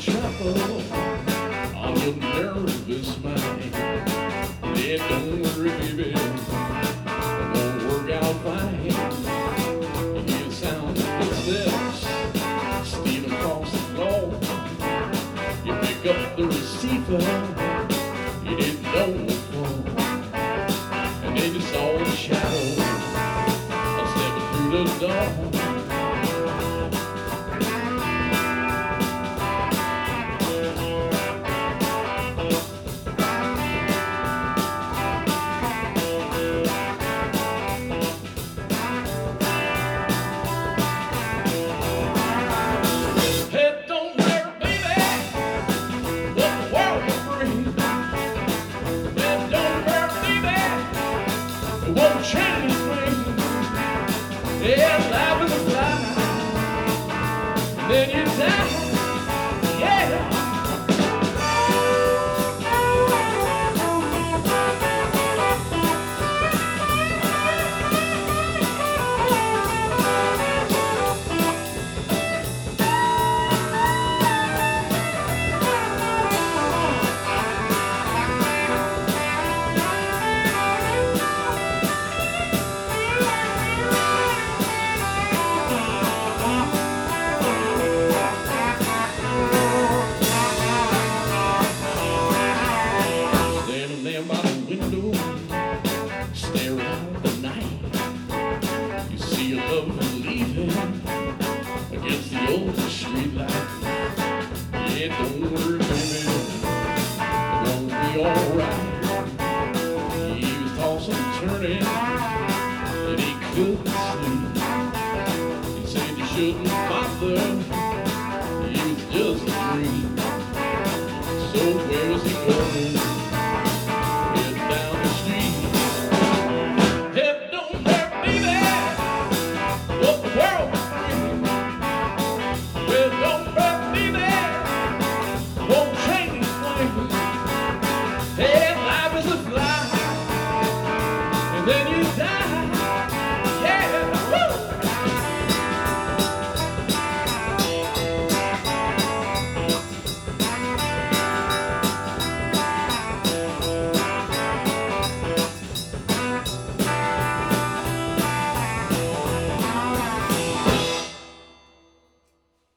trouble on your nervous mind. Yeah, don't worry, baby, it won't work out fine. You hear the sound of footsteps stealing across the floor. You pick up the receiver you didn't know before, and then you saw the shadow stepping through the door. Won't change things. Yeah, life is a fly, then you die. Yeah. By the window, stare out the night. You see your lover leaving against the old street light. Yeah, don't worry, baby, it won't be alright. He was tossing and turning, and he couldn't sleep. He said you shouldn't bother, he was just a dream. So